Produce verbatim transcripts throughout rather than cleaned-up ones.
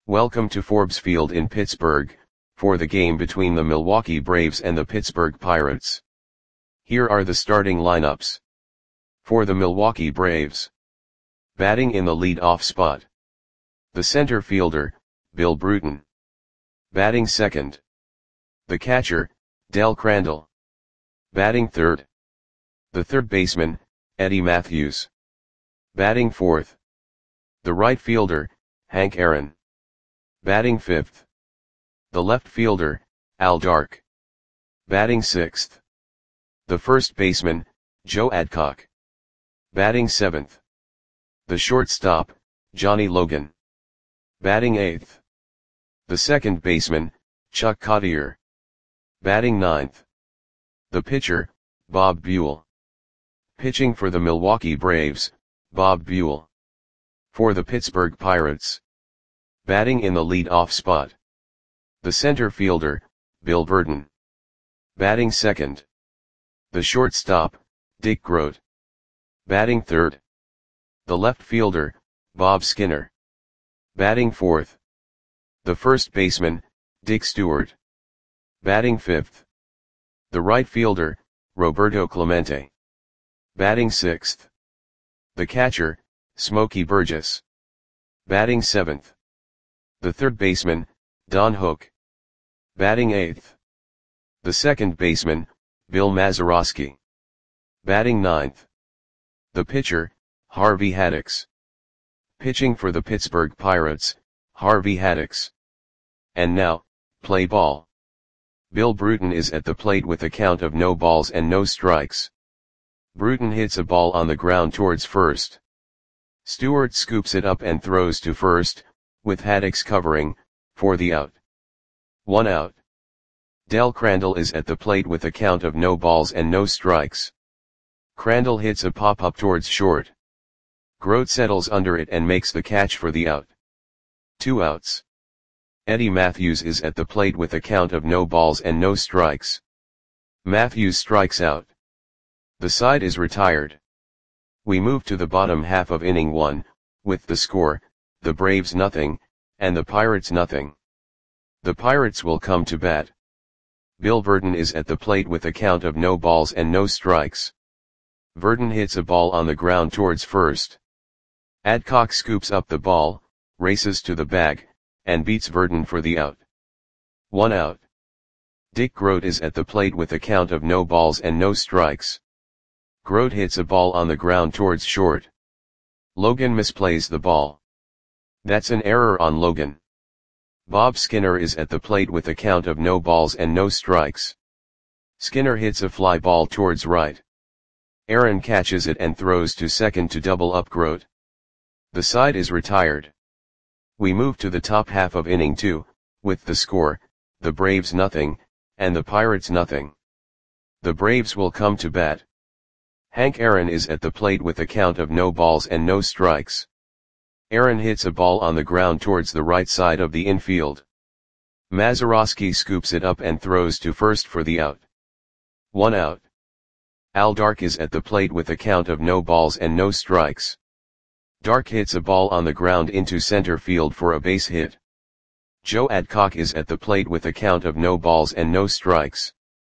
Welcome to Forbes Field in Pittsburgh, for the game between the Milwaukee Braves and the Pittsburgh Pirates. Here are the starting lineups. For the Milwaukee Braves. Batting in the lead-off spot. The center fielder, Bill Bruton. Batting second. The catcher, Del Crandall. Batting third. The third baseman, Eddie Mathews. Batting fourth. The right fielder, Hank Aaron. Batting fifth. The left fielder, Al Dark. Batting sixth. The first baseman, Joe Adcock. Batting seventh. The shortstop, Johnny Logan. Batting eighth. The second baseman, Chuck Cottier. Batting ninth. The pitcher, Bob Buell. Pitching for the Milwaukee Braves, Bob Buell. For the Pittsburgh Pirates. Batting in the lead-off spot. The center fielder, Bill Burton. Batting second. The shortstop, Dick Groat. Batting third. The left fielder, Bob Skinner. Batting fourth. The first baseman, Dick Stewart. Batting fifth. The right fielder, Roberto Clemente. Batting sixth. The catcher, Smokey Burgess. Batting seventh. The third baseman, Don Hook. Batting eighth. The second baseman, Bill Mazeroski. Batting ninth. The pitcher, Harvey Haddix. Pitching for the Pittsburgh Pirates, Harvey Haddix. And now, play ball. Bill Bruton is at the plate with a count of no balls and no strikes. Bruton hits a ball on the ground towards first. Stewart scoops it up and throws to first, with Haddix covering, for the out. One out. Del Crandall is at the plate with a count of no balls and no strikes. Crandall hits a pop-up towards short. Groat settles under it and makes the catch for the out. Two outs. Eddie Mathews is at the plate with a count of no balls and no strikes. Mathews strikes out. The side is retired. We move to the bottom half of inning one, with the score, the Braves nothing, and the Pirates nothing. The Pirates will come to bat. Bill Burton is at the plate with a count of no balls and no strikes. Burton hits a ball on the ground towards first. Adcock scoops up the ball, races to the bag, and beats Burton for the out. One out. Dick Groat is at the plate with a count of no balls and no strikes. Groat hits a ball on the ground towards short. Logan misplays the ball. That's an error on Logan. Bob Skinner is at the plate with a count of no balls and no strikes. Skinner hits a fly ball towards right. Aaron catches it and throws to second to double up Groat. The side is retired. We move to the top half of inning two, with the score, the Braves nothing, and the Pirates nothing. The Braves will come to bat. Hank Aaron is at the plate with a count of no balls and no strikes. Aaron hits a ball on the ground towards the right side of the infield. Mazeroski scoops it up and throws to first for the out. One out. Al Dark is at the plate with a count of no balls and no strikes. Dark hits a ball on the ground into center field for a base hit. Joe Adcock is at the plate with a count of no balls and no strikes.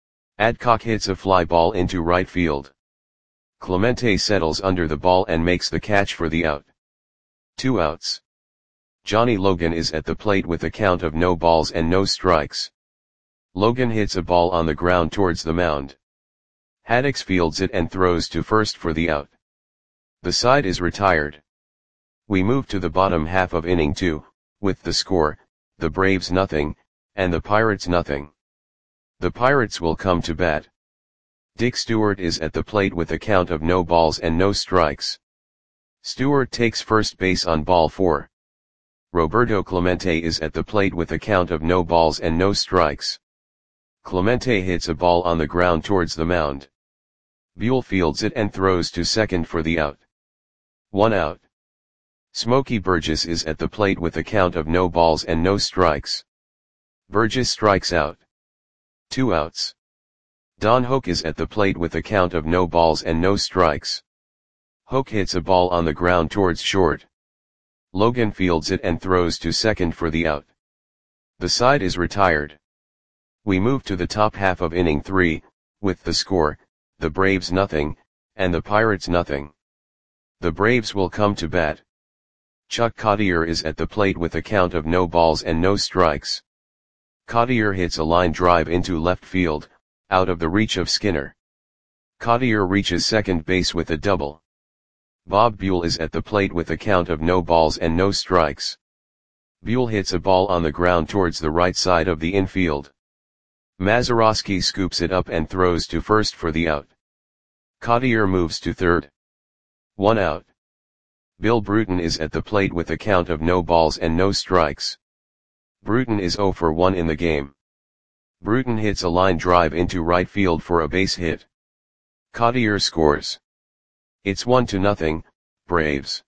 Adcock hits a fly ball into right field. Clemente settles under the ball and makes the catch for the out. Two outs. Johnny Logan is at the plate with a count of no balls and no strikes. Logan hits a ball on the ground towards the mound. Haddix fields it and throws to first for the out. The side is retired. We move to the bottom half of inning two, with the score, the Braves nothing, and the Pirates nothing. The Pirates will come to bat. Dick Stewart is at the plate with a count of no balls and no strikes. Stewart takes first base on ball four. Roberto Clemente is at the plate with a count of no balls and no strikes. Clemente hits a ball on the ground towards the mound. Buell fields it and throws to second for the out. One out. Smokey Burgess is at the plate with a count of no balls and no strikes. Burgess strikes out. Two outs. Don Hook is at the plate with a count of no balls and no strikes. Hook hits a ball on the ground towards short. Logan fields it and throws to second for the out. The side is retired. We move to the top half of inning three, with the score, the Braves nothing, and the Pirates nothing. The Braves will come to bat. Chuck Cottier is at the plate with a count of no balls and no strikes. Cottier hits a line drive into left field, out of the reach of Skinner. Cottier reaches second base with a double. Bob Buell is at the plate with a count of no balls and no strikes. Buell hits a ball on the ground towards the right side of the infield. Mazeroski scoops it up and throws to first for the out. Cottier moves to third. One out. Bill Bruton is at the plate with a count of no balls and no strikes. Bruton is oh for one in the game. Bruton hits a line drive into right field for a base hit. Cottier scores. It's one to nothing, Braves.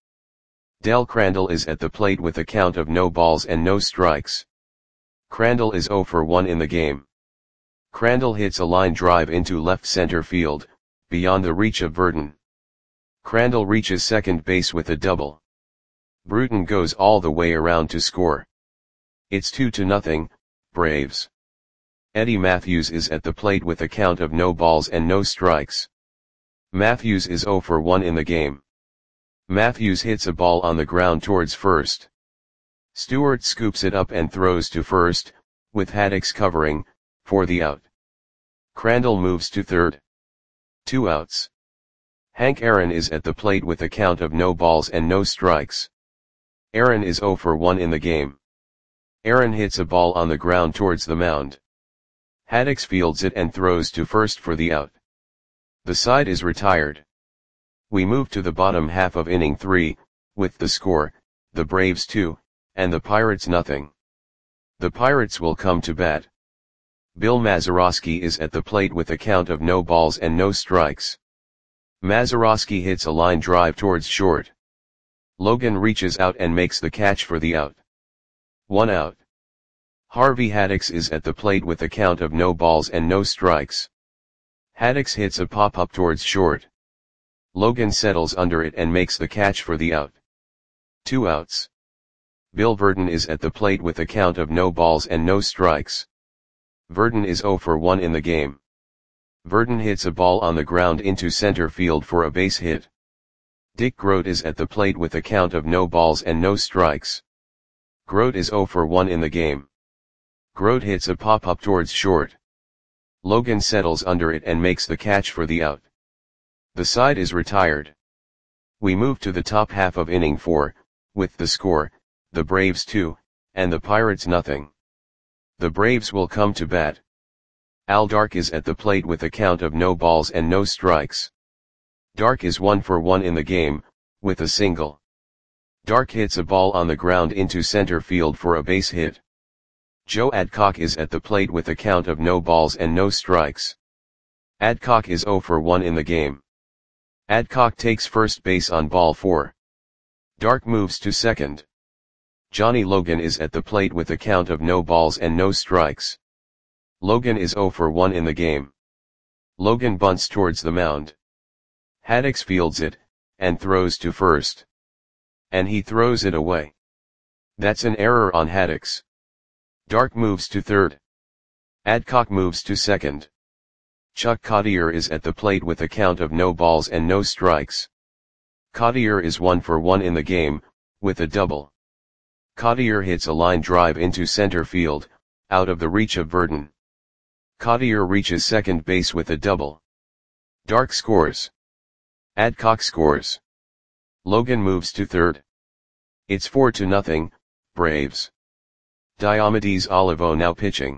Del Crandall is at the plate with a count of no balls and no strikes. Crandall is oh for one in the game. Crandall hits a line drive into left center field, beyond the reach of Verdon. Crandall reaches second base with a double. Bruton goes all the way around to score. It's two to nothing, Braves. Eddie Matthews is at the plate with a count of no balls and no strikes. Matthews is oh for one in the game. Matthews hits a ball on the ground towards first. Stewart scoops it up and throws to first, with Haddix covering, for the out. Crandall moves to third. Two outs. Hank Aaron is at the plate with a count of no balls and no strikes. Aaron is oh for one in the game. Aaron hits a ball on the ground towards the mound. Haddix fields it and throws to first for the out. The side is retired. We move to the bottom half of inning three, with the score, the Braves two, and the Pirates nothing. The Pirates will come to bat. Bill Mazeroski is at the plate with a count of no balls and no strikes. Mazeroski hits a line drive towards short. Logan reaches out and makes the catch for the out. One out. Harvey Haddix is at the plate with a count of no balls and no strikes. Haddix hits a pop-up towards short. Logan settles under it and makes the catch for the out. Two outs. Bill Verdon is at the plate with a count of no balls and no strikes. Verdon is oh for one in the game. Verdon hits a ball on the ground into center field for a base hit. Dick Grote is at the plate with a count of no balls and no strikes. Grote is oh for one in the game. Grote hits a pop-up towards short. Logan settles under it and makes the catch for the out. The side is retired. We move to the top half of inning four, with the score, the Braves two, and the Pirates nothing. The Braves will come to bat. Al Dark is at the plate with a count of no balls and no strikes. Dark is one for one in the game, with a single. Dark hits a ball on the ground into center field for a base hit. Joe Adcock is at the plate with a count of no balls and no strikes. Adcock is oh for one in the game. Adcock takes first base on ball four. Dark moves to second. Johnny Logan is at the plate with a count of no balls and no strikes. Logan is oh for one in the game. Logan bunts towards the mound. Haddix fields it, and throws to first. And he throws it away. That's an error on Haddix. Dark moves to third. Adcock moves to second. Chuck Cottier is at the plate with a count of no balls and no strikes. Cottier is one for one in the game, with a double. Cottier hits a line drive into center field, out of the reach of Verdon. Cottier reaches second base with a double. Dark scores. Adcock scores. Logan moves to third. It's four to nothing, Braves. Diomedes Olivo now pitching.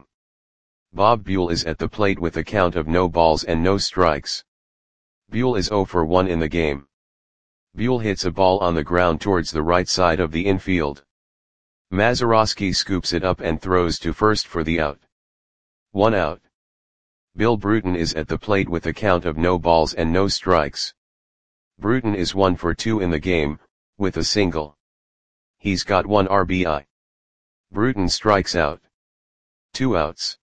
Bob Buell is at the plate with a count of no balls and no strikes. Buell is oh for one in the game. Buell hits a ball on the ground towards the right side of the infield. Mazeroski scoops it up and throws to first for the out. One out. Bill Bruton is at the plate with a count of no balls and no strikes. Bruton is one for two in the game, with a single. He's got one R B I. Bruton strikes out. Two outs.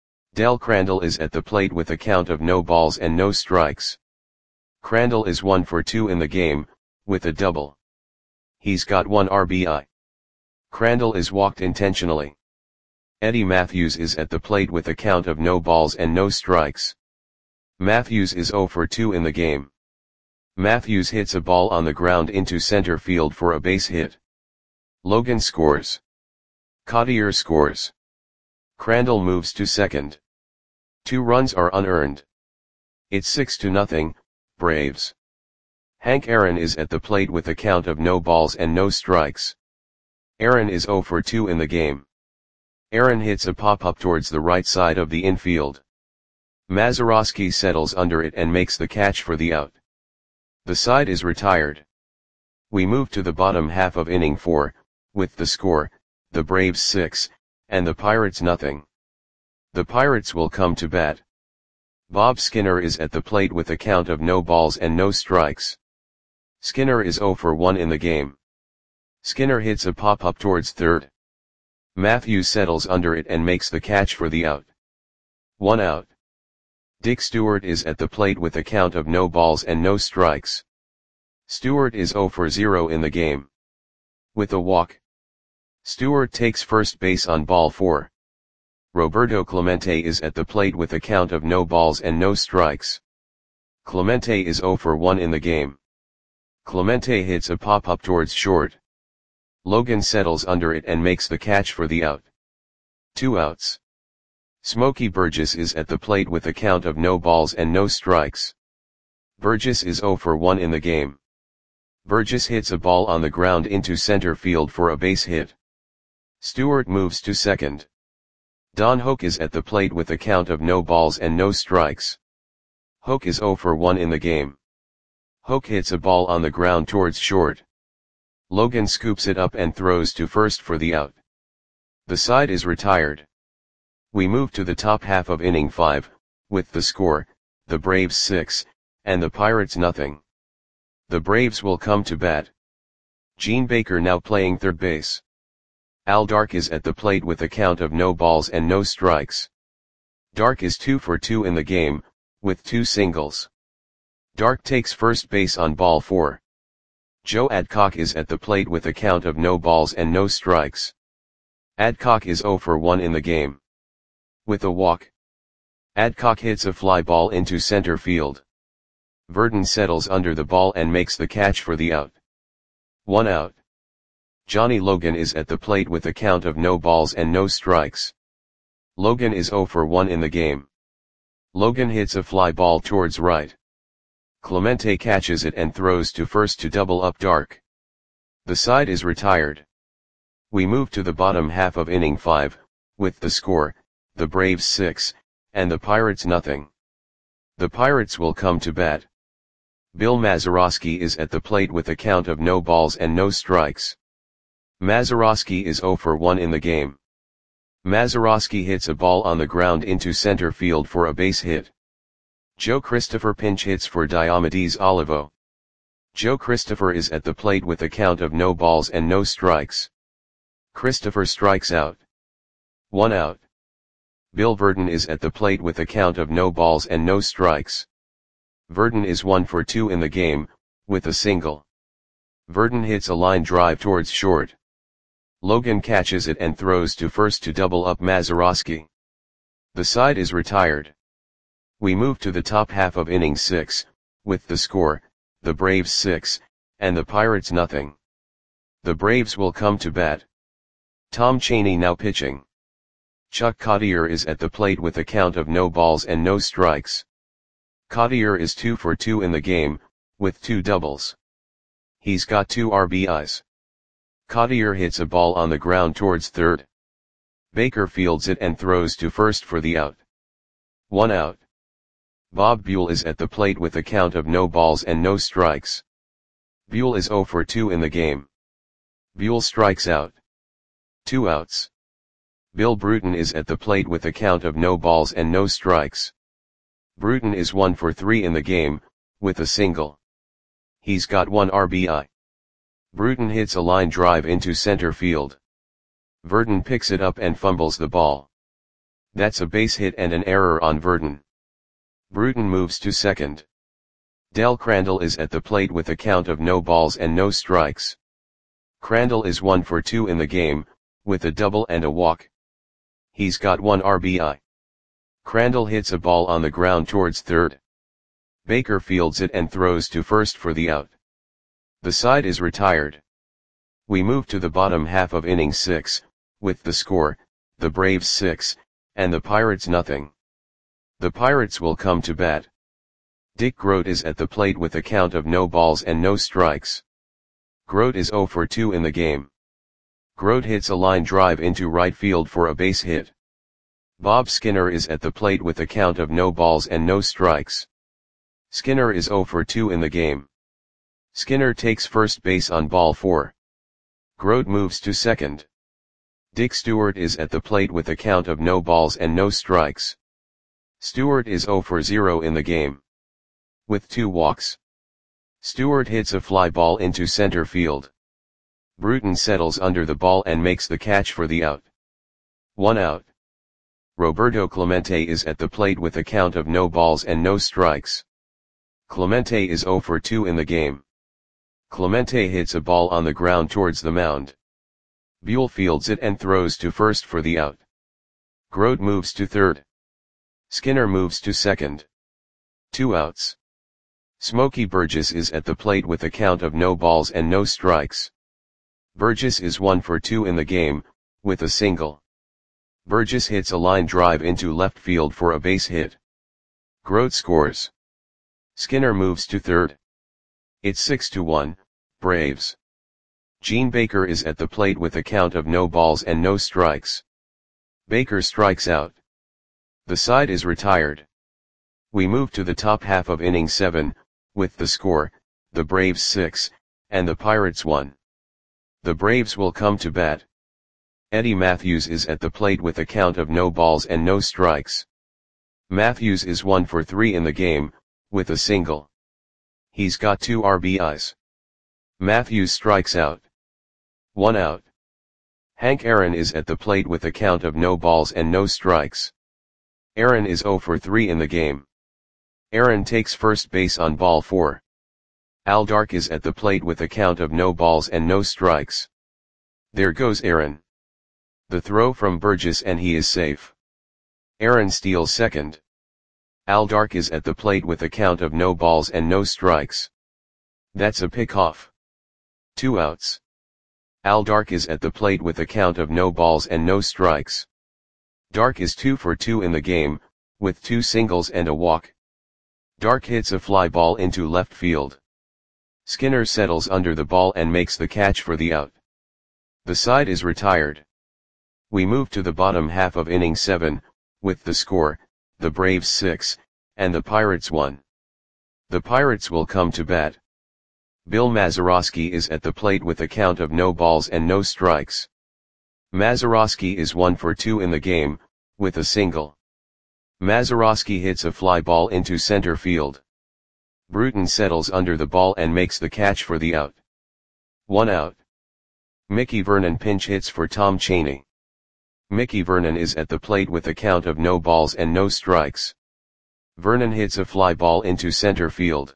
Del Crandall is at the plate with a count of no balls and no strikes. Crandall is one for two in the game, with a double. He's got one R B I. Crandall is walked intentionally. Eddie Matthews is at the plate with a count of no balls and no strikes. Matthews is zero for two in the game. Matthews hits a ball on the ground into center field for a base hit. Logan scores. Cottier scores. Crandall moves to second. Two runs are unearned. It's six to nothing, Braves. Hank Aaron is at the plate with a count of no balls and no strikes. Aaron is zero for two in the game. Aaron hits a pop-up towards the right side of the infield. Mazeroski settles under it and makes the catch for the out. The side is retired. We move to the bottom half of inning four, with the score, the Braves six, and the Pirates nothing. The Pirates will come to bat. Bob Skinner is at the plate with a count of no balls and no strikes. Skinner is zero for one in the game. Skinner hits a pop-up towards third. Matthews settles under it and makes the catch for the out. One out. Dick Stewart is at the plate with a count of no balls and no strikes. Stewart is zero for zero in the game. With a walk. Stewart takes first base on ball four. Roberto Clemente is at the plate with a count of no balls and no strikes. Clemente is zero for one in the game. Clemente hits a pop-up towards short. Logan settles under it and makes the catch for the out. Two outs. Smokey Burgess is at the plate with a count of no balls and no strikes. Burgess is zero for one in the game. Burgess hits a ball on the ground into center field for a base hit. Stewart moves to second. Don Hoak is at the plate with a count of no balls and no strikes. Hoak is zero for one in the game. Hoak hits a ball on the ground towards short. Logan scoops it up and throws to first for the out. The side is retired. We move to the top half of inning five, with the score, the Braves six, and the Pirates nothing. The Braves will come to bat. Gene Baker now playing third base. Al Dark is at the plate with a count of no balls and no strikes. Dark is two for two in the game, with two singles. Dark takes first base on ball four. Joe Adcock is at the plate with a count of no balls and no strikes. Adcock is zero for one in the game. With a walk. Adcock hits a fly ball into center field. Verdon settles under the ball and makes the catch for the out. One out. Johnny Logan is at the plate with a count of no balls and no strikes. Logan is zero for one in the game. Logan hits a fly ball towards right. Clemente catches it and throws to first to double up Dark. The side is retired. We move to the bottom half of inning five, with the score, the Braves six, and the Pirates nothing. The Pirates will come to bat. Bill Mazeroski is at the plate with a count of no balls and no strikes. Mazeroski is zero for one in the game. Mazeroski hits a ball on the ground into center field for a base hit. Joe Christopher pinch hits for Diomedes Olivo. Joe Christopher is at the plate with a count of no balls and no strikes. Christopher strikes out. One out. Bill Verdon is at the plate with a count of no balls and no strikes. Verdon is one for two in the game, with a single. Verdon hits a line drive towards short. Logan catches it and throws to first to double up Mazeroski. The side is retired. We move to the top half of inning six, with the score, the Braves six, and the Pirates nothing. The Braves will come to bat. Tom Chaney now pitching. Chuck Cottier is at the plate with a count of no balls and no strikes. Cottier is two for two in the game, with two doubles. He's got two R B Is. Cottier hits a ball on the ground towards third. Baker fields it and throws to first for the out. One out. Bob Buell is at the plate with a count of no balls and no strikes. Buell is zero for two in the game. Buell strikes out. Two outs. Bill Bruton is at the plate with a count of no balls and no strikes. Bruton is one for three in the game, with a single. He's got one R B I. Bruton hits a line drive into center field. Verdon picks it up and fumbles the ball. That's a base hit and an error on Verdon. Bruton moves to second. Del Crandall is at the plate with a count of no balls and no strikes. Crandall is one for two in the game, with a double and a walk. He's got one R B I. Crandall hits a ball on the ground towards third. Baker fields it and throws to first for the out. The side is retired. We move to the bottom half of inning six, with the score, the Braves six, and the Pirates nothing. The Pirates will come to bat. Dick Groat is at the plate with a count of no balls and no strikes. Groat is zero for two in the game. Groat hits a line drive into right field for a base hit. Bob Skinner is at the plate with a count of no balls and no strikes. Skinner is zero for two in the game. Skinner takes first base on ball four. Groat moves to second. Dick Stewart is at the plate with a count of no balls and no strikes. Stewart is zero for zero in the game. With two walks. Stewart hits a fly ball into center field. Bruton settles under the ball and makes the catch for the out. One out. Roberto Clemente is at the plate with a count of no balls and no strikes. Clemente is zero for two in the game. Clemente hits a ball on the ground towards the mound. Buell fields it and throws to first for the out. Groat moves to third. Skinner moves to second. Two outs. Smokey Burgess is at the plate with a count of no balls and no strikes. Burgess is one for two in the game, with a single. Burgess hits a line drive into left field for a base hit. Groat scores. Skinner moves to third. It's six to one, Braves. Gene Baker is at the plate with a count of no balls and no strikes. Baker strikes out. The side is retired. We move to the top half of inning seven, with the score, the Braves six, and the Pirates one. The Braves will come to bat. Eddie Matthews is at the plate with a count of no balls and no strikes. Matthews is one for three in the game, with a single. He's got two R B Is. Matthews strikes out. One out. Hank Aaron is at the plate with a count of no balls and no strikes. Aaron is zero for three in the game. Aaron takes first base on ball four. Al Dark is at the plate with a count of no balls and no strikes. There goes Aaron. The throw from Burgess and he is safe. Aaron steals second. Al Dark is at the plate with a count of no balls and no strikes. That's a pickoff. Two outs. Al Dark is at the plate with a count of no balls and no strikes. Dark is two for two in the game, with two singles and a walk. Dark hits a fly ball into left field. Skinner settles under the ball and makes the catch for the out. The side is retired. We move to the bottom half of inning seven, with the score, the Braves six, and the Pirates one. The Pirates will come to bat. Bill Mazeroski is at the plate with a count of no balls and no strikes. Mazeroski is one for two in the game, with a single. Mazeroski hits a fly ball into center field. Bruton settles under the ball and makes the catch for the out. One out. Mickey Vernon pinch hits for Tom Cheney. Mickey Vernon is at the plate with a count of no balls and no strikes. Vernon hits a fly ball into center field.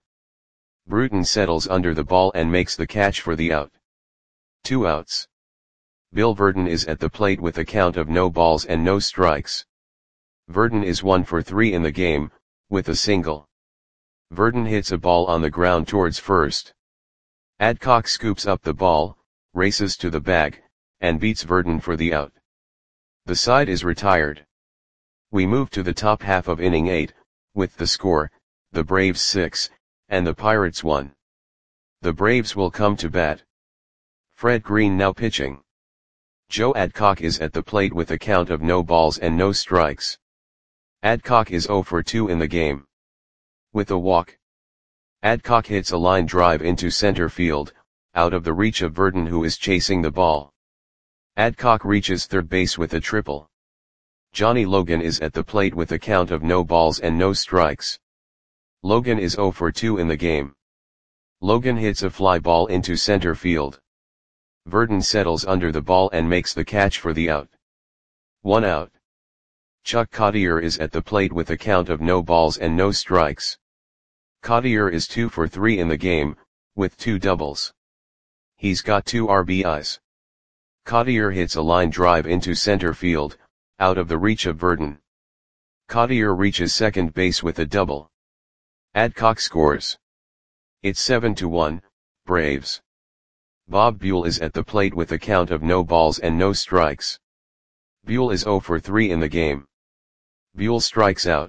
Bruton settles under the ball and makes the catch for the out. Two outs. Bill Verdon is at the plate with a count of no balls and no strikes. Verdon is one for three in the game, with a single. Verdon hits a ball on the ground towards first. Adcock scoops up the ball, races to the bag, and beats Verdon for the out. The side is retired. We move to the top half of inning eight, with the score, the Braves six, and the Pirates one. The Braves will come to bat. Fred Green now pitching. Joe Adcock is at the plate with a count of no balls and no strikes. Adcock is zero for two in the game. With a walk. Adcock hits a line drive into center field, out of the reach of Verdon who is chasing the ball. Adcock reaches third base with a triple. Johnny Logan is at the plate with a count of no balls and no strikes. Logan is zero for two in the game. Logan hits a fly ball into center field. Verdon settles under the ball and makes the catch for the out. One out. Chuck Cottier is at the plate with a count of no balls and no strikes. Cottier is two for three in the game, with two doubles. He's got two R B Is. Cottier hits a line drive into center field, out of the reach of Burton. Cottier reaches second base with a double. Adcock scores. It's seven to one, Braves. Bob Buell is at the plate with a count of no balls and no strikes. Buell is zero for three in the game. Buell strikes out.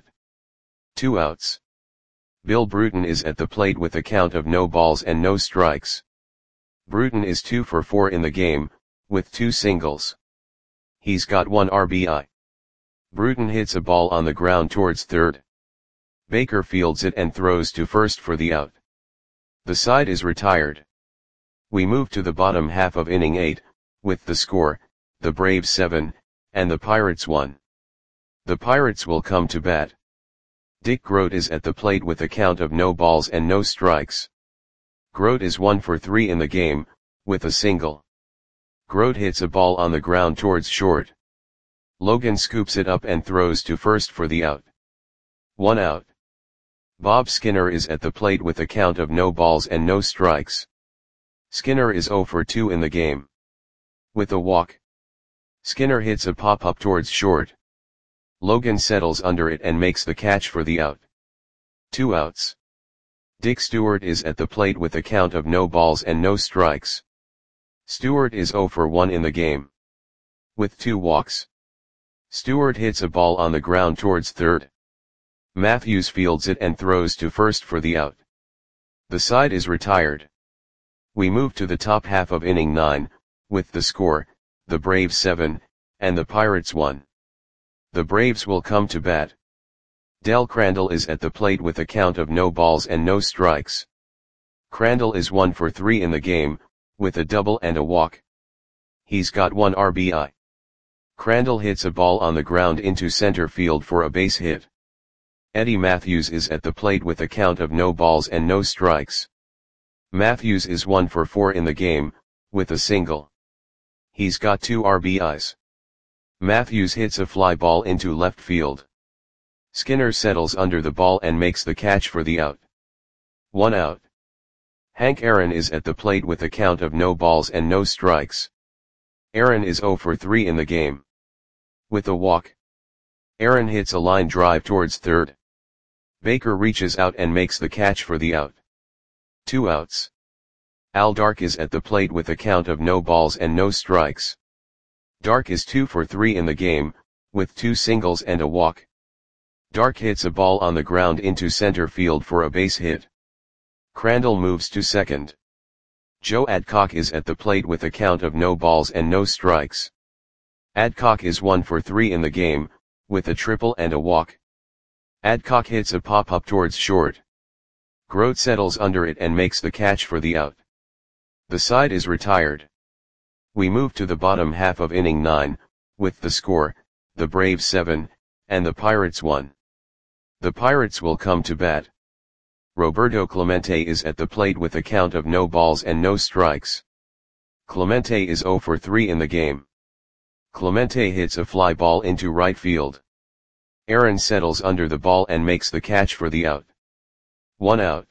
Two outs. Bill Bruton is at the plate with a count of no balls and no strikes. Bruton is two for four in the game, with two singles. He's got one R B I. Bruton hits a ball on the ground towards third. Baker fields it and throws to first for the out. The side is retired. We move to the bottom half of inning eight, with the score, the Braves seven, and the Pirates one. The Pirates will come to bat. Dick Groat is at the plate with a count of no balls and no strikes. Groat is one for three in the game, with a single. Groat hits a ball on the ground towards short. Logan scoops it up and throws to first for the out. One out. Bob Skinner is at the plate with a count of no balls and no strikes. Skinner is zero for two in the game. With a walk. Skinner hits a pop-up towards short. Logan settles under it and makes the catch for the out. Two outs. Dick Stewart is at the plate with a count of no balls and no strikes. Stewart is zero for one in the game. With two walks. Stewart hits a ball on the ground towards third. Matthews fields it and throws to first for the out. The side is retired. We move to the top half of inning nine, with the score, the Braves seven, and the Pirates one. The Braves will come to bat. Del Crandall is at the plate with a count of no balls and no strikes. Crandall is one for three in the game, with a double and a walk. He's got one R B I. Crandall hits a ball on the ground into center field for a base hit. Eddie Matthews is at the plate with a count of no balls and no strikes. Matthews is one for four in the game, with a single. He's got two R B Is. Matthews hits a fly ball into left field. Skinner settles under the ball and makes the catch for the out. One out. Hank Aaron is at the plate with a count of no balls and no strikes. Aaron is zero for three in the game. With a walk. Aaron hits a line drive towards third. Baker reaches out and makes the catch for the out. Two outs. Al Dark is at the plate with a count of no balls and no strikes. Dark is two for three in the game, with two singles and a walk. Dark hits a ball on the ground into center field for a base hit. Crandall moves to second. Joe Adcock is at the plate with a count of no balls and no strikes. Adcock is one for three in the game, with a triple and a walk. Adcock hits a pop-up towards short. Groat settles under it and makes the catch for the out. The side is retired. We move to the bottom half of inning nine, with the score, the Braves seven, and the Pirates one. The Pirates will come to bat. Roberto Clemente is at the plate with a count of no balls and no strikes. Clemente is zero for three in the game. Clemente hits a fly ball into right field. Aaron settles under the ball and makes the catch for the out. One out.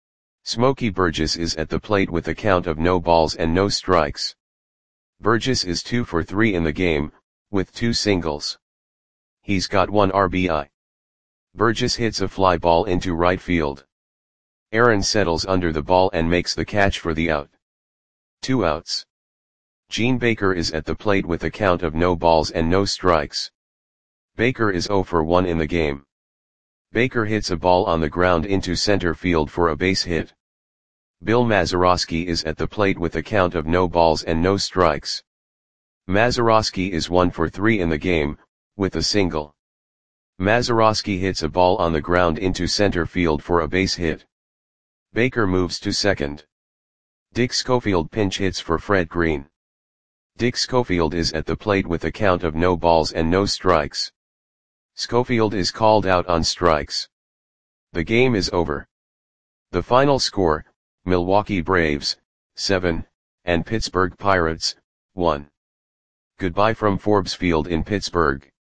Smokey Burgess is at the plate with a count of no balls and no strikes. Burgess is two for three in the game, with two singles. He's got one R B I. Burgess hits a fly ball into right field. Aaron settles under the ball and makes the catch for the out. Two outs. Gene Baker is at the plate with a count of no balls and no strikes. Baker is zero for one in the game. Baker hits a ball on the ground into center field for a base hit. Bill Mazeroski is at the plate with a count of no balls and no strikes. Mazeroski is one for three in the game, with a single. Mazeroski hits a ball on the ground into center field for a base hit. Baker moves to second. Dick Schofield pinch hits for Fred Green. Dick Schofield is at the plate with a count of no balls and no strikes. Schofield is called out on strikes. The game is over. The final score, Milwaukee Braves, seven, and Pittsburgh Pirates, one. Goodbye from Forbes Field in Pittsburgh.